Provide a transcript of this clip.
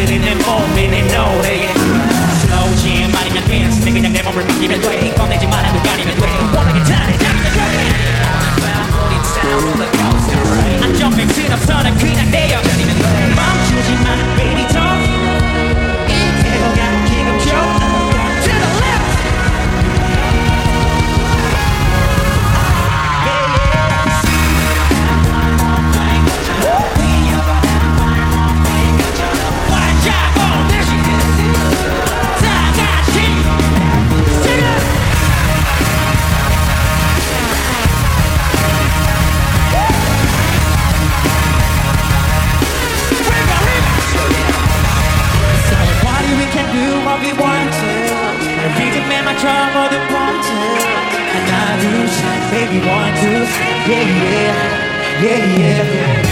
들이는 몸이 내 노래에 Slow jam 아니면 dance 내 그냥 내 몸을 맡기면 돼 꺼내지 말아 그 가리면 돼 원하게 잘해잡으면 돼 I'm jumping to the front 그냥 내어버리면 돼 멈추지 마 baby don't 이태로가 지금 줘 To the left what we want to 리듬에 맞춰 모두 want to 하나 둘 셋 baby one two yeah yeah yeah yeah